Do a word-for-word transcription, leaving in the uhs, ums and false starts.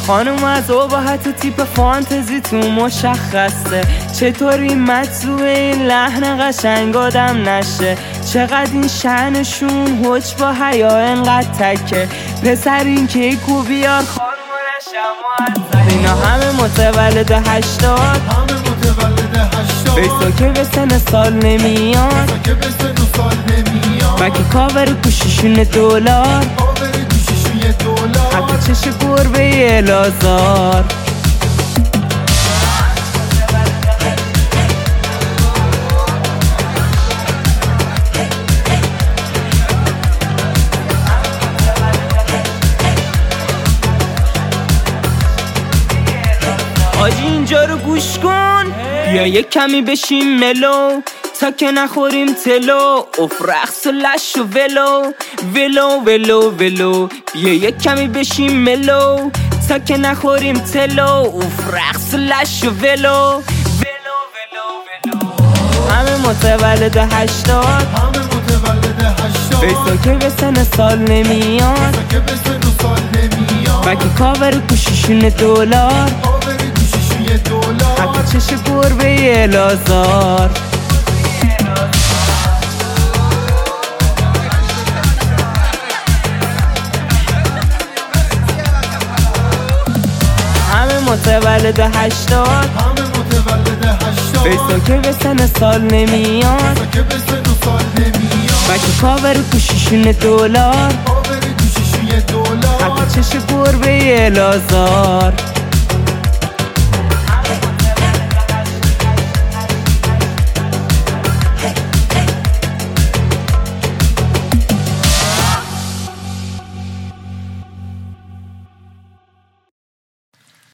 خانم از ابهت و تیپ فانتزی تو مشخصه، چطوری مجذوب این لحن قشنگ آدم نشه. چقدر این شأنشون حج با حیا انقدر تکه، پسر این کیکو بیار خانم نشم. اینا همه متولد هشتاد، همه متولد هشتاد، بیسا که به سن سال نمیان، بیسا که به سن سال نمیان، بکی کاور کوششون دولار، کاور کوششون یه دولار، حتی چش گربه الازار. آجی اینجا رو گوش کن، بیا یک کمی بشیم ملو تا که نخوریم تلو. اف رقص و لش و ولو ولو ولو ولو. بیا یک کمی بشیم ملو تا که نخوریم تلو. اف رقص و لش و ولو ولو ولو ولو. همه متولد هشتاد، همه متولد هشتاد، بیسا که به سن سال نمیان، بیسا که به سن سال نمیان، بکی کاور کوششون دولار، کاور کوششون یه دولار، حتی چش گربه الازار. همه متولد هشتاد، همه متولد هشتاد، بیسا که به سن سال نمیان، بیسا که به سن سال نمیان، بکی کاور کوششون دولار، کاور کوششون یه دولار، حتی چش گربه الازار.